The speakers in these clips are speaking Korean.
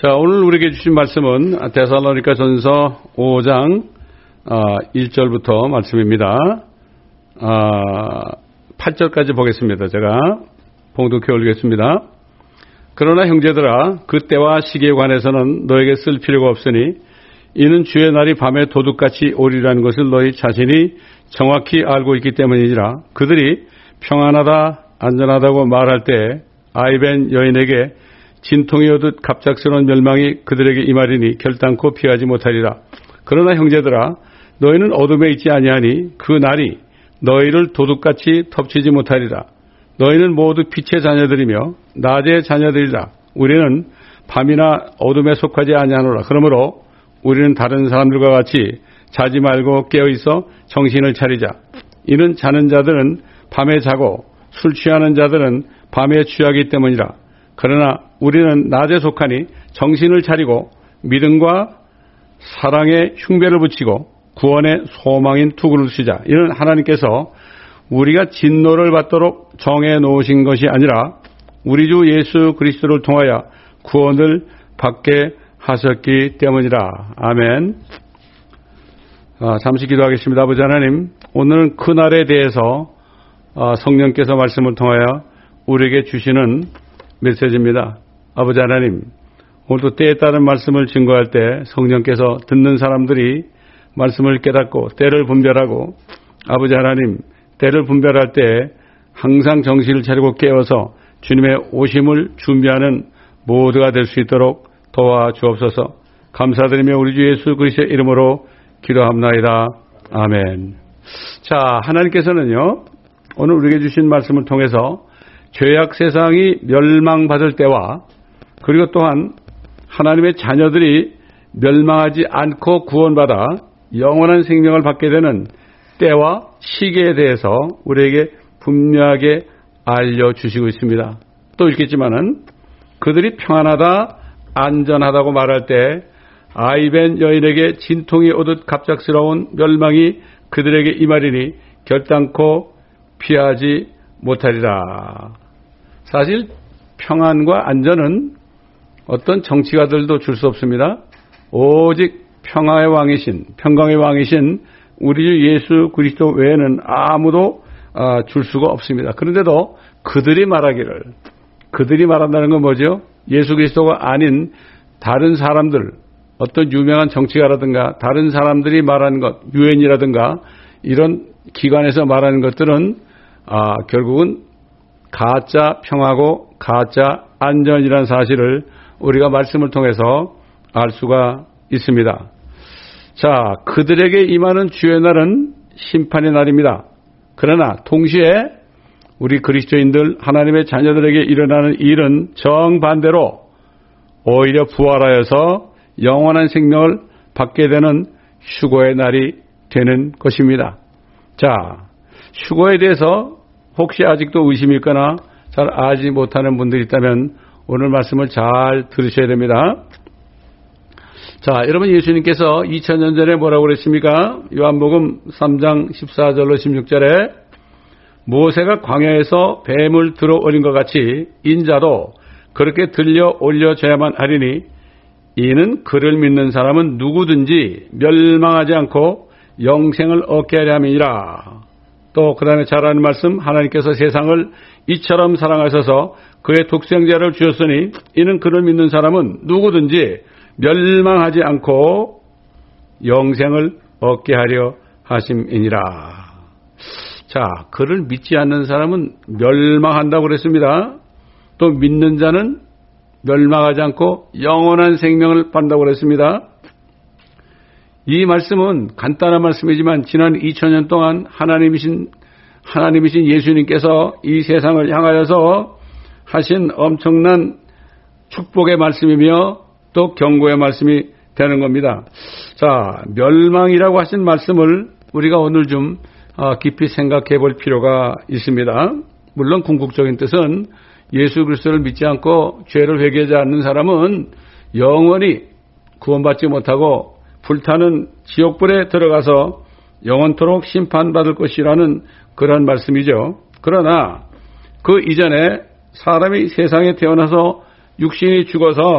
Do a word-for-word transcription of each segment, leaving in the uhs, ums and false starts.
자, 오늘 우리에게 주신 말씀은 데살로니가 전서 오 장 일 절부터 말씀입니다. 팔 절까지 보겠습니다. 제가 봉독해 올리겠습니다. 그러나 형제들아, 그 때와 시기에 관해서는 너에게 쓸 필요가 없으니 이는 주의 날이 밤에 도둑같이 오리라는 것을 너희 자신이 정확히 알고 있기 때문이니라. 그들이 평안하다 안전하다고 말할 때 아이벤 여인에게 진통이 오듯 갑작스러운 멸망이 그들에게 임하리니 결단코 피하지 못하리라. 그러나 형제들아, 너희는 어둠에 있지 아니하니 그 날이 너희를 도둑같이 덮치지 못하리라. 너희는 모두 빛의 자녀들이며 낮의 자녀들이라. 우리는 밤이나 어둠에 속하지 아니하노라. 그러므로 우리는 다른 사람들과 같이 자지 말고 깨어있어 정신을 차리자. 이는 자는 자들은 밤에 자고 술 취하는 자들은 밤에 취하기 때문이라. 그러나 우리는 낮에 속하니 정신을 차리고 믿음과 사랑의 흉배를 붙이고 구원의 소망인 투구를 쓰자. 이는 하나님께서 우리가 진노를 받도록 정해 놓으신 것이 아니라 우리 주 예수 그리스도를 통하여 구원을 받게 하셨기 때문이라. 아멘. 아, 잠시 기도하겠습니다. 아버지 하나님, 오늘은 그날에 대해서 아, 성령께서 말씀을 통하여 우리에게 주시는 메시지입니다. 아버지 하나님, 오늘도 때에 따른 말씀을 증거할 때 성령께서 듣는 사람들이 말씀을 깨닫고 때를 분별하고, 아버지 하나님, 때를 분별할 때 항상 정신을 차리고 깨어서 주님의 오심을 준비하는 모두가 될 수 있도록 도와주옵소서. 감사드리며 우리 주 예수 그리스도의 이름으로 기도합나이다. 아멘. 자, 하나님께서는요, 오늘 우리에게 주신 말씀을 통해서 죄악 세상이 멸망받을 때와 그리고 또한 하나님의 자녀들이 멸망하지 않고 구원받아 영원한 생명을 받게 되는 때와 시기에 대해서 우리에게 분명하게 알려주시고 있습니다. 또 읽겠지만은 그들이 평안하다 안전하다고 말할 때 아이벤 여인에게 진통이 오듯 갑작스러운 멸망이 그들에게 임하리니 결단코 피하지 못하리라. 사실 평안과 안전은 어떤 정치가들도 줄 수 없습니다. 오직 평화의 왕이신, 평강의 왕이신 우리 주 예수 그리스도 외에는 아무도 줄 수가 없습니다. 그런데도 그들이 말하기를, 그들이 말한다는 건 뭐죠? 예수 그리스도가 아닌 다른 사람들, 어떤 유명한 정치가라든가 다른 사람들이 말하는 것, 유엔이라든가 이런 기관에서 말하는 것들은 아, 결국은 가짜 평화고 가짜 안전이라는 사실을 우리가 말씀을 통해서 알 수가 있습니다. 자, 그들에게 임하는 주의 날은 심판의 날입니다. 그러나 동시에 우리 그리스도인들 하나님의 자녀들에게 일어나는 일은 정반대로 오히려 부활하여서 영원한 생명을 받게 되는 휴거의 날이 되는 것입니다. 자, 휴거에 대해서 혹시 아직도 의심이 있거나 잘 알지 못하는 분들이 있다면 오늘 말씀을 잘 들으셔야 됩니다. 자, 여러분, 예수님께서 이천 년 전에 뭐라고 그랬습니까? 요한복음 삼 장 십사 절로 십육 절에 모세가 광야에서 뱀을 들어 올린 것 같이 인자도 그렇게 들려 올려져야만 하리니 이는 그를 믿는 사람은 누구든지 멸망하지 않고 영생을 얻게 하려 함이니라. 또 그 다음에 잘 아는 말씀, 하나님께서 세상을 이처럼 사랑하셔서 그의 독생자를 주셨으니 이는 그를 믿는 사람은 누구든지 멸망하지 않고 영생을 얻게 하려 하심이니라. 자, 그를 믿지 않는 사람은 멸망한다고 그랬습니다. 또 믿는 자는 멸망하지 않고 영원한 생명을 받는다고 그랬습니다. 이 말씀은 간단한 말씀이지만 지난 이천 년 동안 하나님이신 하나님이신 예수님께서 이 세상을 향하여서 하신 엄청난 축복의 말씀이며 또 경고의 말씀이 되는 겁니다. 자, 멸망이라고 하신 말씀을 우리가 오늘 좀 깊이 생각해 볼 필요가 있습니다. 물론 궁극적인 뜻은 예수 그리스도를 믿지 않고 죄를 회개하지 않는 사람은 영원히 구원받지 못하고 불타는 지옥불에 들어가서 영원토록 심판받을 것이라는 그런 말씀이죠. 그러나 그 이전에 사람이 세상에 태어나서 육신이 죽어서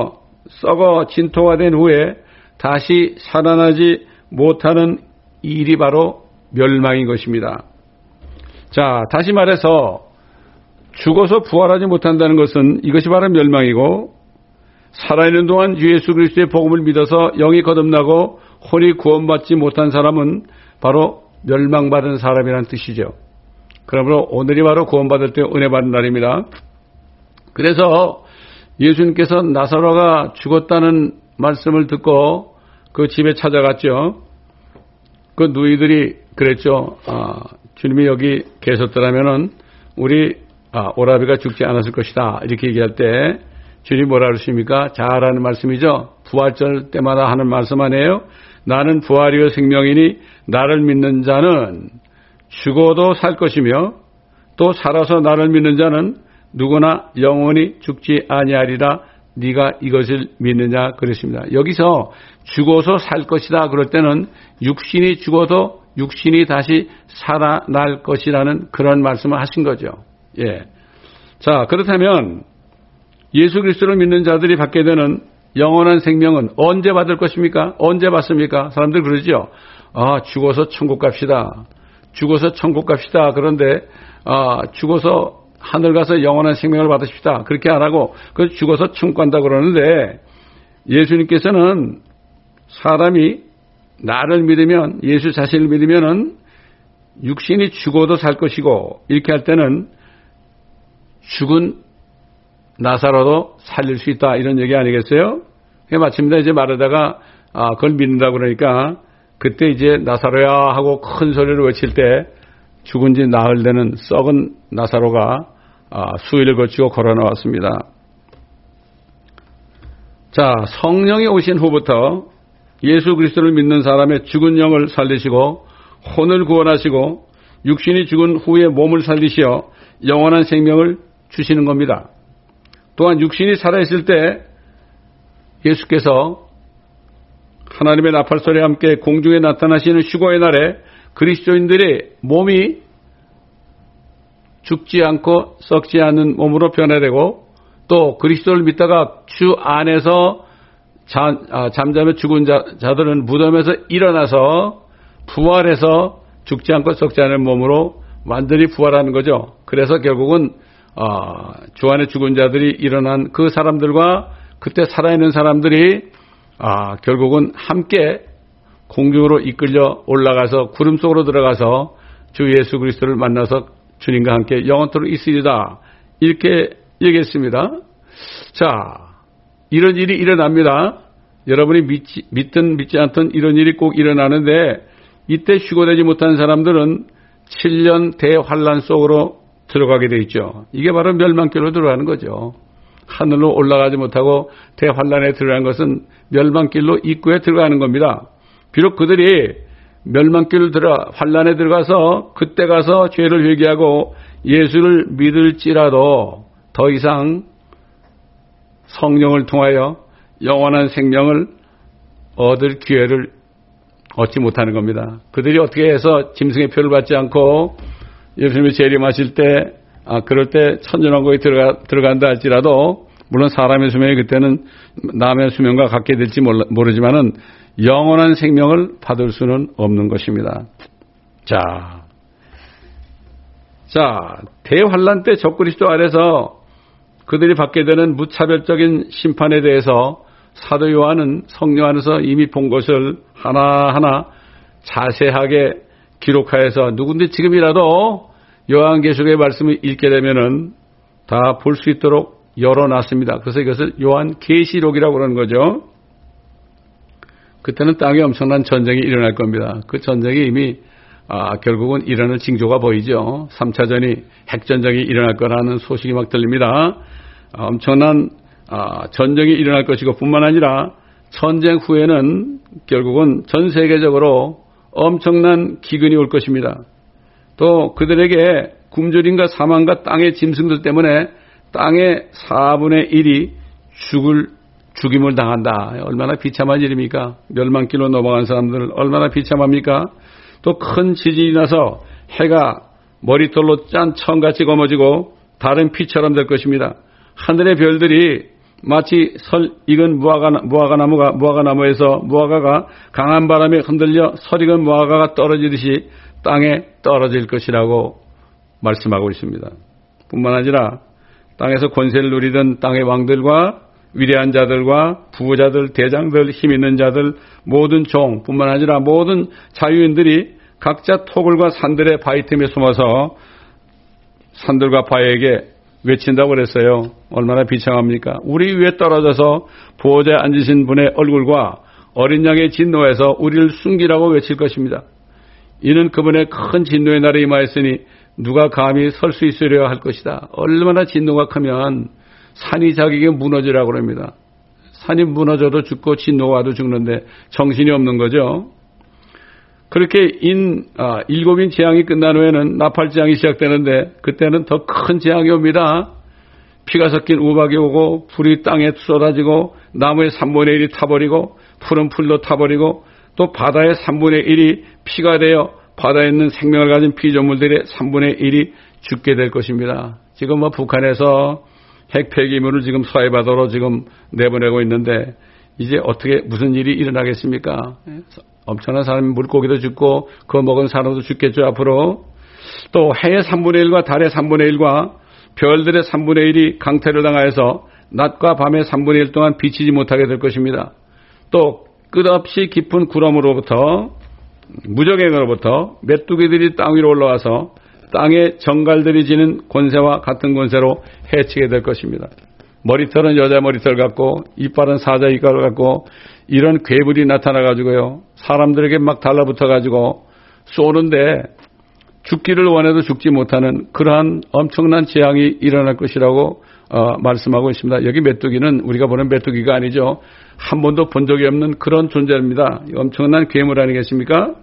썩어 진토가 된 후에 다시 살아나지 못하는 일이 바로 멸망인 것입니다. 자, 다시 말해서 죽어서 부활하지 못한다는 것은 이것이 바로 멸망이고, 살아있는 동안 주 예수 그리스도의 복음을 믿어서 영이 거듭나고 혼이 구원받지 못한 사람은 바로 멸망받은 사람이라는 뜻이죠. 그러므로 오늘이 바로 구원받을 때 은혜 받는 날입니다. 그래서 예수님께서 나사로가 죽었다는 말씀을 듣고 그 집에 찾아갔죠. 그 누이들이 그랬죠. 아, 주님이 여기 계셨더라면은 우리 아, 오라비가 죽지 않았을 것이다. 이렇게 얘기할 때 주님이 뭐라 그러십니까? 잘하는 말씀이죠. 부활절 때마다 하는 말씀 아니에요? 나는 부활이요 생명이니 나를 믿는 자는 죽어도 살 것이며 또 살아서 나를 믿는 자는 누구나 영원히 죽지 아니하리라. 네가 이것을 믿느냐 그랬습니다. 여기서 죽어서 살 것이다 그럴 때는 육신이 죽어도 육신이 다시 살아날 것이라는 그런 말씀을 하신 거죠. 예. 자, 그렇다면 예수 그리스도를 믿는 자들이 받게 되는 영원한 생명은 언제 받을 것입니까? 언제 받습니까? 사람들 그러죠. 아, 죽어서 천국 갑시다. 죽어서 천국 갑시다. 그런데 아, 죽어서 하늘 가서 영원한 생명을 받으십시다. 그렇게 안 하고 그 죽어서 천국 간다 그러는데, 예수님께서는 사람이 나를 믿으면, 예수 자신을 믿으면은 육신이 죽어도 살 것이고, 이렇게 할 때는 죽은 나사로도 살릴 수 있다, 이런 얘기 아니겠어요? 마침내 이제 말하다가 아, 그걸 믿는다 그러니까 그때 이제 나사로야 하고 큰 소리를 외칠 때 죽은 지 나흘 되는 썩은 나사로가 아, 수일을 거치고 걸어 나왔습니다. 자, 성령이 오신 후부터 예수 그리스도를 믿는 사람의 죽은 영을 살리시고 혼을 구원하시고 육신이 죽은 후에 몸을 살리시어 영원한 생명을 주시는 겁니다. 또한 육신이 살아있을 때 예수께서 하나님의 나팔소리와 함께 공중에 나타나시는 휴거의 날에 그리스도인들의 몸이 죽지 않고 썩지 않는 몸으로 변화되고, 또 그리스도를 믿다가 주 안에서 자, 아, 잠잠에 죽은 자, 자들은 무덤에서 일어나서 부활해서 죽지 않고 썩지 않은 몸으로 완전히 부활하는 거죠. 그래서 결국은 아, 주 안에 죽은 자들이 일어난 그 사람들과 그때 살아있는 사람들이 아, 결국은 함께 공중으로 이끌려 올라가서 구름 속으로 들어가서 주 예수 그리스도를 만나서 주님과 함께 영원토록 있으리다, 이렇게 얘기했습니다. 자, 이런 일이 일어납니다. 여러분이 믿지, 믿든 믿지 않든 이런 일이 꼭 일어나는데, 이때 휴거되지 못한 사람들은 칠 년 대환란 속으로 들어가게 돼 있죠. 이게 바로 멸망길로 들어가는 거죠. 하늘로 올라가지 못하고 대환란에 들어가는 것은 멸망길로 입구에 들어가는 겁니다. 비록 그들이 멸망길로 들어가 환란에 들어가서 그때 가서 죄를 회개하고 예수를 믿을지라도 더 이상 성령을 통하여 영원한 생명을 얻을 기회를 얻지 못하는 겁니다. 그들이 어떻게 해서 짐승의 표를 받지 않고 예수님이 재림하실 때, 아, 그럴 때 천년왕국에 들어가, 들어간다 할지라도, 물론 사람의 수명이 그때는 남의 수명과 같게 될지 몰라, 모르지만은 영원한 생명을 받을 수는 없는 것입니다. 자, 자, 대환란 때 적그리스도 아래서 그들이 받게 되는 무차별적인 심판에 대해서 사도 요한은 성령 안에서 이미 본 것을 하나하나 자세하게 기록하여서 누군데 지금이라도 요한계시록의 말씀을 읽게 되면은 다 볼 수 있도록 열어놨습니다. 그래서 이것을 요한계시록이라고 그러는 거죠. 그때는 땅에 엄청난 전쟁이 일어날 겁니다. 그 전쟁이 이미 아, 결국은 일어날 징조가 보이죠. 삼 차전이 핵전쟁이 일어날 거라는 소식이 막 들립니다. 아, 엄청난 아, 전쟁이 일어날 것이고 뿐만 아니라 전쟁 후에는 결국은 전 세계적으로 엄청난 기근이 올 것입니다. 또 그들에게 굶주림과 사망과 땅의 짐승들 때문에 땅의 사분의 일이 죽을 죽임을 당한다. 얼마나 비참한 일입니까? 멸망길로 넘어간 사람들 얼마나 비참합니까? 또 큰 지진이 나서 해가 머리털로 짠 청같이 검어지고 다른 피처럼 될 것입니다. 하늘의 별들이 마치 설 익은 무화과, 무화과 나무가, 무화과 나무에서 무화과가 강한 바람에 흔들려 설 익은 무화과가 떨어지듯이 땅에 떨어질 것이라고 말씀하고 있습니다. 뿐만 아니라 땅에서 권세를 누리던 땅의 왕들과 위대한 자들과 부자들, 대장들, 힘 있는 자들, 모든 종, 뿐만 아니라 모든 자유인들이 각자 토굴과 산들의 바위 틈에 숨어서 산들과 바위에게 외친다고 그랬어요. 얼마나 비참합니까? 우리 위에 떨어져서 보호자에 앉으신 분의 얼굴과 어린 양의 진노에서 우리를 숨기라고 외칠 것입니다. 이는 그분의 큰 진노의 날이 임하였으니 누가 감히 설 수 있으려 할 것이다. 얼마나 진노가 크면 산이 자기에게 무너지라고 합니다. 산이 무너져도 죽고 진노가 와도 죽는데 정신이 없는 거죠. 그렇게 인, 아, 일곱인 재앙이 끝난 후에는 나팔 재앙이 시작되는데 그때는 더 큰 재앙이 옵니다. 피가 섞인 우박이 오고 불이 땅에 쏟아지고 나무의 삼분의 일이 타버리고 푸른 풀도 타버리고 또 바다의 삼분의 일이 피가 되어 바다에 있는 생명을 가진 피조물들의 삼분의 일이 죽게 될 것입니다. 지금 뭐 북한에서 핵 폐기물을 지금 서해바다로 지금 내보내고 있는데 이제 어떻게 무슨 일이 일어나겠습니까? 엄청난 사람이 물고기도 죽고 그거 먹은 사람도 죽겠죠. 앞으로 또 해의 삼분의 일과 달의 삼분의 일과 별들의 삼분의 일이 강태를 당하여서 낮과 밤의 삼분의 일 동안 비치지 못하게 될 것입니다. 또 끝없이 깊은 구름으로부터 무적행으로부터 메뚜기들이 땅 위로 올라와서 땅에 정갈들이 지는 권세와 같은 권세로 해치게 될 것입니다. 머리털은 여자 머리털 같고 이빨은 사자 이빨 같고 이런 괴물이 나타나가지고요. 사람들에게 막 달라붙어가지고 쏘는데 죽기를 원해도 죽지 못하는 그러한 엄청난 재앙이 일어날 것이라고 어, 말씀하고 있습니다. 여기 메뚜기는 우리가 보는 메뚜기가 아니죠. 한 번도 본 적이 없는 그런 존재입니다. 엄청난 괴물 아니겠습니까?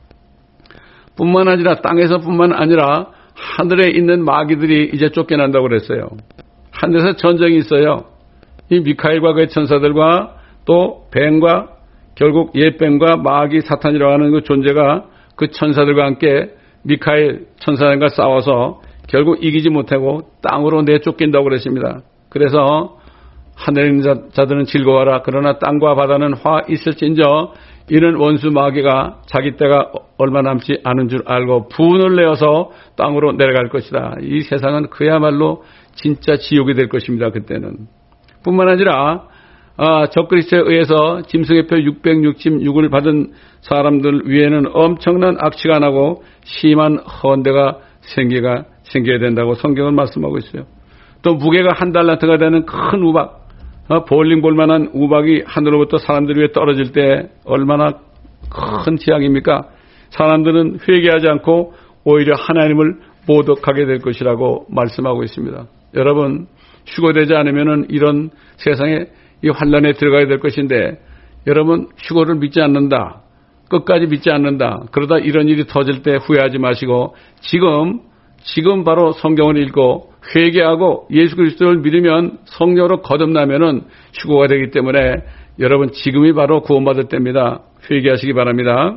뿐만 아니라 땅에서 뿐만 아니라 하늘에 있는 마귀들이 이제 쫓겨난다고 그랬어요. 하늘에서 전쟁이 있어요. 이 미카엘과 그의 천사들과 또 뱀과 결국 옛뱀과 마귀 사탄이라고 하는 그 존재가 그 천사들과 함께 미카엘 천사들과 싸워서 결국 이기지 못하고 땅으로 내쫓긴다고 그랬습니다. 그래서 하늘에 있는 자들은 즐거워라. 그러나 땅과 바다는 화 있을진저 이는 원수 마귀가 자기 때가 얼마 남지 않은 줄 알고 분을 내어서 땅으로 내려갈 것이다. 이 세상은 그야말로 진짜 지옥이 될 것입니다. 그때는. 뿐만 아니라 아, 적그리스도에 의해서 짐승의표 육백육십육을 받은 사람들 위에는 엄청난 악취가 나고 심한 헌대가 생기가 생겨야 된다고 성경은 말씀하고 있어요. 또 무게가 한 달란트가 되는 큰 우박, 어, 볼링 볼만한 우박이 하늘로부터 사람들 위에 떨어질 때 얼마나 큰 재앙입니까? 사람들은 회개하지 않고 오히려 하나님을 모독하게 될 것이라고 말씀하고 있습니다. 여러분, 휴거되지 않으면은 이런 세상에 이 환란에 들어가야 될 것인데 여러분 휴거를 믿지 않는다. 끝까지 믿지 않는다. 그러다 이런 일이 터질 때 후회하지 마시고 지금 지금 바로 성경을 읽고 회개하고 예수 그리스도를 믿으면 성령으로 거듭나면은 휴거가 되기 때문에 여러분 지금이 바로 구원받을 때입니다. 회개하시기 바랍니다.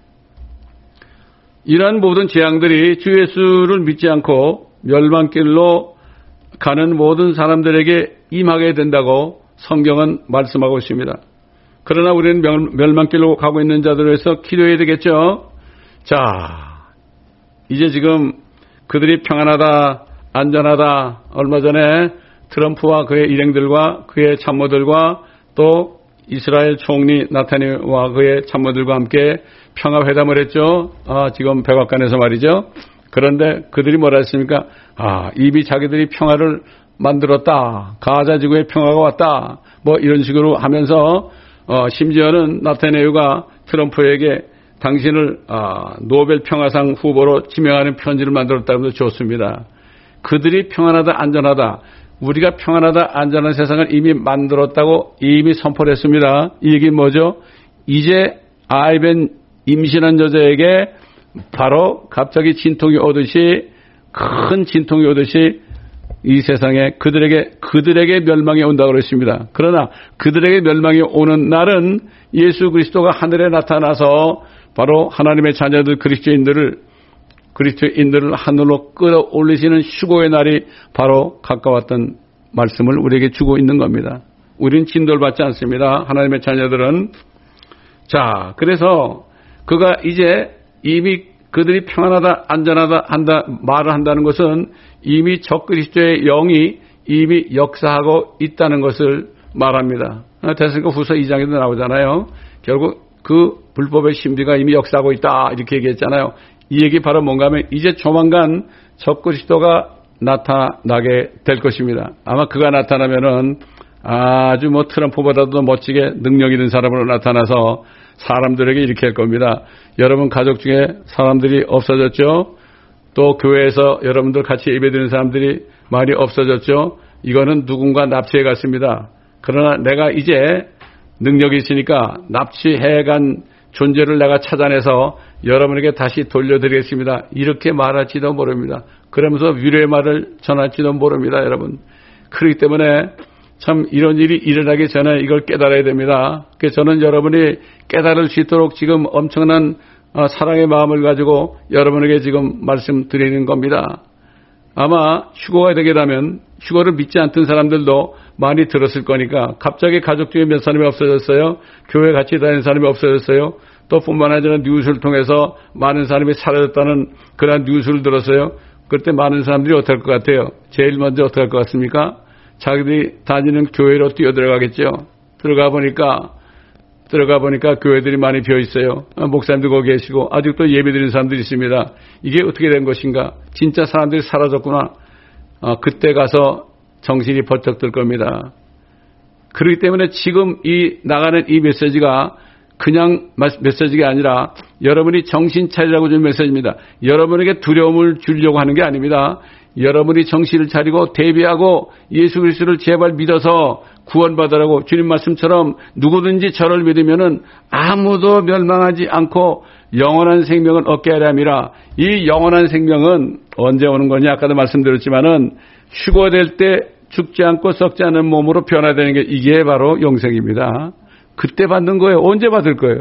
이러한 모든 재앙들이 주 예수를 믿지 않고 멸망길로 가는 모든 사람들에게 임하게 된다고 성경은 말씀하고 있습니다. 그러나 우리는 멸망길로 가고 있는 자들을 위해서 기도해야 되겠죠. 자, 이제 지금 그들이 평안하다, 안전하다. 얼마 전에 트럼프와 그의 일행들과 그의 참모들과 또 이스라엘 총리 나타니와 그의 참모들과 함께 평화회담을 했죠. 아, 지금 백악관에서 말이죠. 그런데 그들이 뭐라 했습니까? 아, 이미 자기들이 평화를 만들었다. 가자 지구에 평화가 왔다. 뭐 이런 식으로 하면서 어, 심지어는 나타네유가 트럼프에게 당신을 아, 노벨 평화상 후보로 지명하는 편지를 만들었다고 좋습니다. 그들이 평안하다 안전하다. 우리가 평안하다 안전한 세상을 이미 만들었다고 이미 선포를 했습니다. 이 얘기는 뭐죠? 이제 아이벤 임신한 여자에게 바로 갑자기 진통이 오듯이 큰 진통이 오듯이 이 세상에 그들에게 그들에게 멸망이 온다고 그랬습니다. 그러나 그들에게 멸망이 오는 날은 예수 그리스도가 하늘에 나타나서 바로 하나님의 자녀들 그리스도인들을 그리스도인들을 하늘로 끌어올리시는 휴거의 날이 바로 가까웠던 말씀을 우리에게 주고 있는 겁니다. 우린 진도를 받지 않습니다. 하나님의 자녀들은. 자, 그래서 그가 이제 이미 그들이 평안하다, 안전하다 한다, 말을 한다는 것은 이미 적그리스도의 영이 이미 역사하고 있다는 것을 말합니다. 데살로니가 후서 이 장에도 나오잖아요. 결국 그 불법의 신비가 이미 역사하고 있다 이렇게 얘기했잖아요. 이 얘기 바로 뭔가 하면 이제 조만간 적그리스도가 나타나게 될 것입니다. 아마 그가 나타나면은 아주 뭐 트럼프보다도 멋지게 능력 있는 사람으로 나타나서 사람들에게 이렇게 할 겁니다. 여러분 가족 중에 사람들이 없어졌죠? 또 교회에서 여러분들 같이 예배드리는 사람들이 많이 없어졌죠? 이거는 누군가 납치해 갔습니다. 그러나 내가 이제 능력이 있으니까 납치해 간 존재를 내가 찾아내서 여러분에게 다시 돌려드리겠습니다. 이렇게 말할지도 모릅니다. 그러면서 위로의 말을 전할지도 모릅니다. 여러분. 그렇기 때문에 참 이런 일이 일어나기 전에 이걸 깨달아야 됩니다. 그래서 저는 여러분이 깨달을 수 있도록 지금 엄청난 사랑의 마음을 가지고 여러분에게 지금 말씀드리는 겁니다. 아마 휴거가 되게 되면 휴거를 믿지 않던 사람들도 많이 들었을 거니까 갑자기 가족 중에 몇 사람이 없어졌어요. 교회 같이 다니는 사람이 없어졌어요. 또 뿐만 아니라 뉴스를 통해서 많은 사람이 사라졌다는 그런 뉴스를 들었어요. 그때 많은 사람들이 어떻게 할 것 같아요? 제일 먼저 어떻게 할 것 같습니까? 자기들이 다니는 교회로 뛰어들어가겠죠. 들어가 보니까 들어가 보니까 교회들이 많이 비어 있어요. 목사님도 거기 계시고 아직도 예배드리는 사람들이 있습니다. 이게 어떻게 된 것인가? 진짜 사람들이 사라졌구나. 어, 그때 가서 정신이 번쩍 들 겁니다. 그렇기 때문에 지금 이 나가는 이 메시지가 그냥 메시지가 아니라 여러분이 정신 차리라고 주는 메시지입니다. 여러분에게 두려움을 주려고 하는 게 아닙니다. 여러분이 정신을 차리고 대비하고 예수 그리스도를 제발 믿어서 구원받으라고 주님 말씀처럼 누구든지 저를 믿으면은 아무도 멸망하지 않고 영원한 생명을 얻게 하려 함이라. 이 영원한 생명은 언제 오는 거냐? 아까도 말씀드렸지만은 휴거될 때 죽지 않고 썩지 않은 몸으로 변화되는 게 이게 바로 영생입니다. 그때 받는 거예요. 언제 받을 거예요?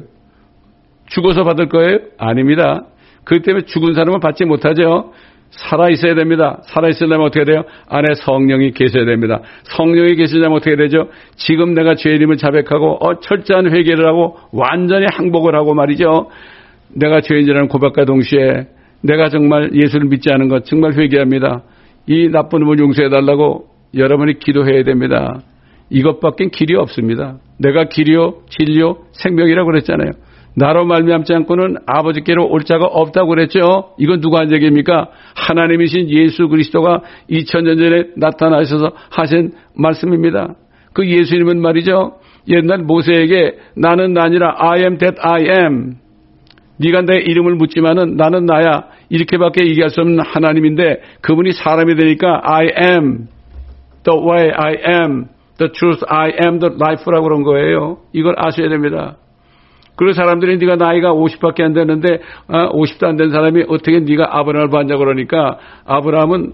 죽어서 받을 거예요? 아닙니다. 그렇기 때문에 죽은 사람은 받지 못하죠. 살아있어야 됩니다. 살아있으려면 어떻게 돼요? 안에 성령이 계셔야 됩니다. 성령이 계시려면 어떻게 되죠? 지금 내가 죄인임을 자백하고 어, 철저한 회개를 하고 완전히 항복을 하고 말이죠. 내가 죄인이라는 고백과 동시에 내가 정말 예수를 믿지 않은 것 정말 회개합니다. 이 나쁜 놈을 용서해달라고 여러분이 기도해야 됩니다. 이것밖엔 길이 없습니다. 내가 길이요 진리요 생명이라고 그랬잖아요. 나로 말미암지 않고는 아버지께로 올 자가 없다고 그랬죠. 이건 누가 한 얘기입니까? 하나님이신 예수 그리스도가 이천 년 전에 나타나셔서 하신 말씀입니다. 그 예수님은 말이죠. 옛날 모세에게 나는 나니라 I am that I am. 네가 내 이름을 묻지만은 나는 나야. 이렇게밖에 얘기할 수 없는 하나님인데 그분이 사람이 되니까 I am the way I am the truth I am the life라고 그런 거예요. 이걸 아셔야 됩니다. 그리고 사람들이 네가 나이가 오십밖에 안 되는데 오십도 안 된 사람이 어떻게 네가 아브라함을 봤냐고 그러니까 아브라함은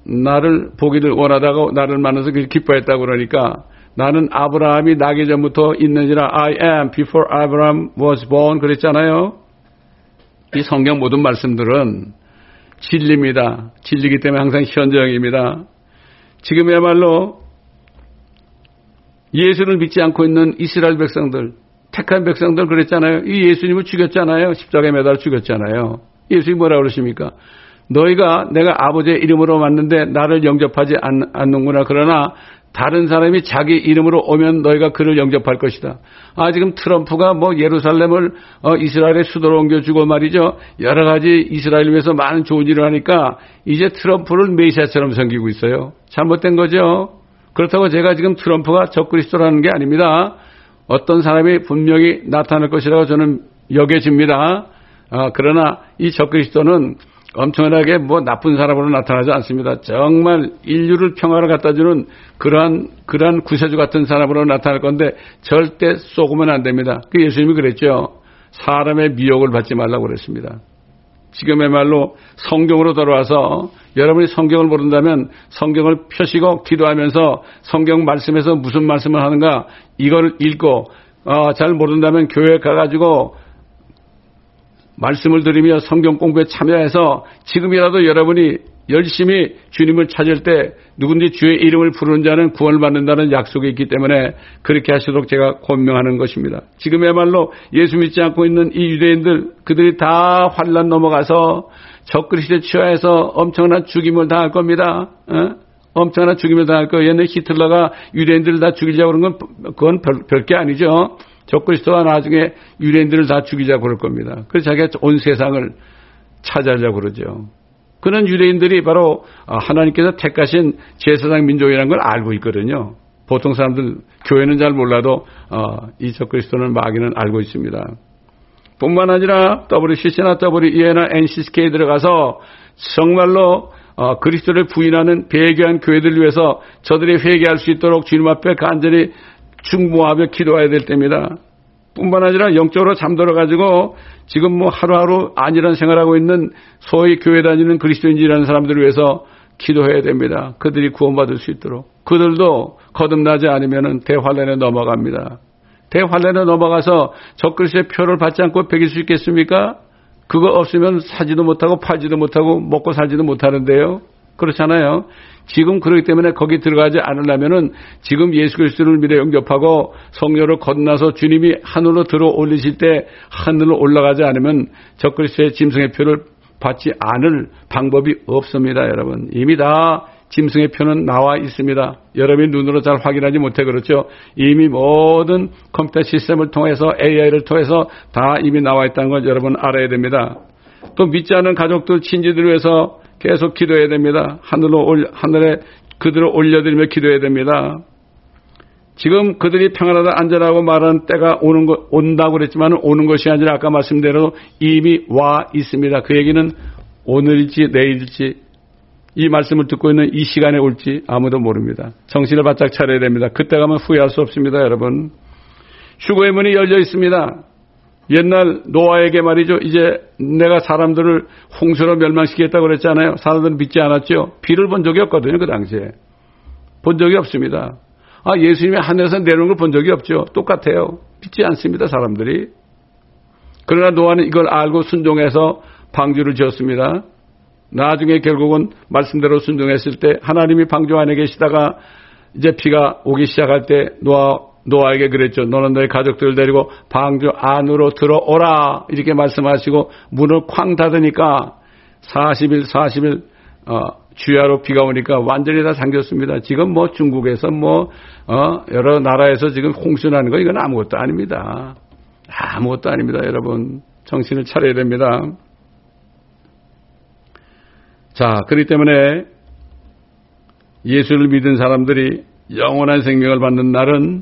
나를 보기를 원하다고 나를 만나서 기뻐했다고 그러니까 나는 아브라함이 나기 전부터 있는지라 I am before Abraham was born 그랬잖아요. 이 성경 모든 말씀들은 진리입니다. 진리이기 때문에 항상 현재형입니다. 지금이야말로 예수를 믿지 않고 있는 이스라엘 백성들 택한 백성들 그랬잖아요. 이 예수님을 죽였잖아요. 십자가에 매달아 죽였잖아요. 예수님이 뭐라고 그러십니까? 너희가 내가 아버지의 이름으로 왔는데 나를 영접하지 않, 않는구나. 그러나 다른 사람이 자기 이름으로 오면 너희가 그를 영접할 것이다. 아 지금 트럼프가 뭐 예루살렘을 어, 이스라엘의 수도로 옮겨주고 말이죠. 여러 가지 이스라엘을 위해서 많은 좋은 일을 하니까 이제 트럼프를 메시아처럼 섬기고 있어요. 잘못된 거죠. 그렇다고 제가 지금 트럼프가 적그리스도라는 게 아닙니다. 어떤 사람이 분명히 나타날 것이라고 저는 여겨집니다. 아, 그러나 이 적그리스도는 엄청나게 뭐 나쁜 사람으로 나타나지 않습니다. 정말 인류를 평화를 갖다 주는 그러한, 그러한 구세주 같은 사람으로 나타날 건데 절대 쏘으면 안 됩니다. 그 예수님이 그랬죠. 사람의 미혹을 받지 말라고 그랬습니다. 지금의 말로 성경으로 돌아와서 여러분이 성경을 모른다면 성경을 펴시고 기도하면서 성경 말씀에서 무슨 말씀을 하는가 이걸 읽고 어, 잘 모른다면 교회에 가가지고 말씀을 들으며 성경 공부에 참여해서 지금이라도 여러분이 열심히 주님을 찾을 때 누군지 주의 이름을 부르는 자는 구원을 받는다는 약속이 있기 때문에 그렇게 하시도록 제가 권명하는 것입니다. 지금야말로 예수 믿지 않고 있는 이 유대인들, 그들이 다 환난 넘어가서 적그리스도에 취하해서 엄청난 죽임을 당할 겁니다. 어? 엄청난 죽임을 당할 거예요. 옛날 히틀러가 유대인들을 다 죽이자고 그런 건 그건 별, 별게 아니죠. 적그리스도가 나중에 유대인들을 다 죽이자고 그럴 겁니다. 그래서 자기가 온 세상을 차지하려고 그러죠. 그런 유대인들이 바로 하나님께서 택하신 제사장 민족이라는 걸 알고 있거든요. 보통 사람들 교회는 잘 몰라도 이 적그리스도는 마귀는 알고 있습니다. 뿐만 아니라 더블유씨씨나 더블유이에이나 엔씨씨케이 들어가서 정말로 그리스도를 부인하는 배교한 교회들을 위해서 저들이 회개할 수 있도록 주님 앞에 간절히 중보하며 기도해야 될 때입니다. 뿐만 아니라 영적으로 잠들어가지고 지금 뭐 하루하루 안일한 생활하고 있는 소위 교회 다니는 그리스도인이라는 사람들을 위해서 기도해야 됩니다. 그들이 구원받을 수 있도록. 그들도 거듭나지 않으면 대환란에 넘어갑니다. 대환란에 넘어가서 적그리스도의 표를 받지 않고 배길 수 있겠습니까? 그거 없으면 사지도 못하고 팔지도 못하고 먹고 살지도 못하는데요. 그렇잖아요. 지금 그렇기 때문에 거기 들어가지 않으려면은 지금 예수 그리스도를 믿어 영접하고 성령으로 거듭나서 주님이 하늘로 들어 올리실 때 하늘로 올라가지 않으면 적그리스도의 짐승의 표를 받지 않을 방법이 없습니다. 여러분. 이미 다 짐승의 표는 나와 있습니다. 여러분이 눈으로 잘 확인하지 못해 그렇죠. 이미 모든 컴퓨터 시스템을 통해서 에이아이를 통해서 다 이미 나와 있다는 걸 여러분 알아야 됩니다. 또 믿지 않은 가족들, 친지들을 위해서 계속 기도해야 됩니다. 하늘로 올, 하늘에 그들을 올려드리며 기도해야 됩니다. 지금 그들이 평안하다 안전하고 말하는 때가 오는 거, 온다고 그랬지만 오는 것이 아니라 아까 말씀대로 이미 와 있습니다. 그 얘기는 오늘일지 내일일지 이 말씀을 듣고 있는 이 시간에 올지 아무도 모릅니다. 정신을 바짝 차려야 됩니다. 그때 가면 후회할 수 없습니다. 여러분. 휴거의 문이 열려 있습니다. 옛날 노아에게 말이죠. 이제 내가 사람들을 홍수로 멸망시키겠다고 그랬잖아요. 사람들은 믿지 않았죠. 비를 본 적이 없거든요. 그 당시에. 본 적이 없습니다. 아, 예수님이 하늘에서 내려오는 걸 본 적이 없죠. 똑같아요. 믿지 않습니다. 사람들이. 그러나 노아는 이걸 알고 순종해서 방주를 지었습니다. 나중에 결국은 말씀대로 순종했을 때 하나님이 방주 안에 계시다가 이제 비가 오기 시작할 때 노아 노아에게 그랬죠. 너는 너의 가족들을 데리고 방주 안으로 들어오라. 이렇게 말씀하시고 문을 쾅 닫으니까 사십 일, 사십 일 어, 주야로 비가 오니까 완전히 다 잠겼습니다. 지금 뭐 중국에서 뭐 어, 여러 나라에서 지금 홍수 나는 거 이건 아무것도 아닙니다. 아무것도 아닙니다. 여러분. 정신을 차려야 됩니다. 자, 그렇기 때문에 예수를 믿은 사람들이 영원한 생명을 받는 날은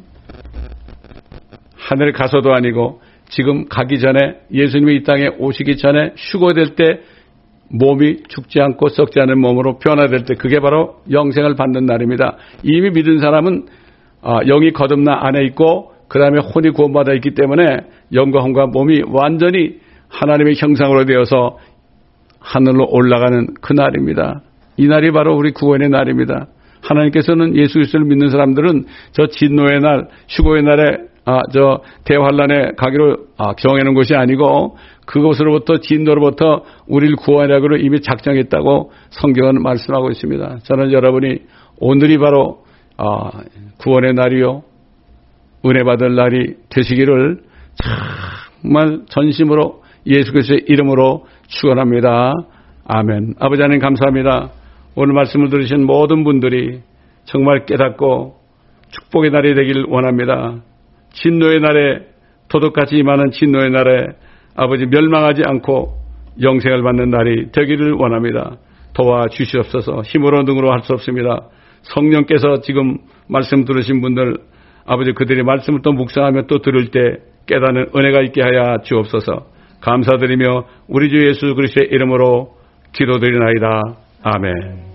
하늘 가서도 아니고 지금 가기 전에 예수님이 이 땅에 오시기 전에 휴거될 때 몸이 죽지 않고 썩지 않은 몸으로 변화될 때 그게 바로 영생을 받는 날입니다. 이미 믿은 사람은 영이 거듭나 안에 있고 그 다음에 혼이 구원받아 있기 때문에 영과 혼과 몸이 완전히 하나님의 형상으로 되어서 하늘로 올라가는 그 날입니다. 이 날이 바로 우리 구원의 날입니다. 하나님께서는 예수 그리스도를 믿는 사람들은 저 진노의 날, 휴거의 날에 아, 저 대환란에 가기로 아, 정해놓은 것이 아니고 그것으로부터 진노로부터 우리를 구원하기로 이미 작정했다고 성경은 말씀하고 있습니다. 저는 여러분이 오늘이 바로 아, 구원의 날이요 은혜 받을 날이 되시기를 정말 전심으로 예수 그리스도의 이름으로 축원합니다. 아멘. 아버지 하나님 감사합니다. 오늘 말씀을 들으신 모든 분들이 정말 깨닫고 축복의 날이 되길 원합니다. 진노의 날에 도둑같이 임하는 진노의 날에 아버지 멸망하지 않고 영생을 받는 날이 되기를 원합니다. 도와주시옵소서. 힘으로 능으로 할 수 없습니다. 성령께서 지금 말씀 들으신 분들 아버지 그들이 말씀을 또 묵상하며 또 들을 때 깨닫는 은혜가 있게 하여 주옵소서. 감사드리며 우리 주 예수 그리스도의 이름으로 기도드리나이다. 아멘.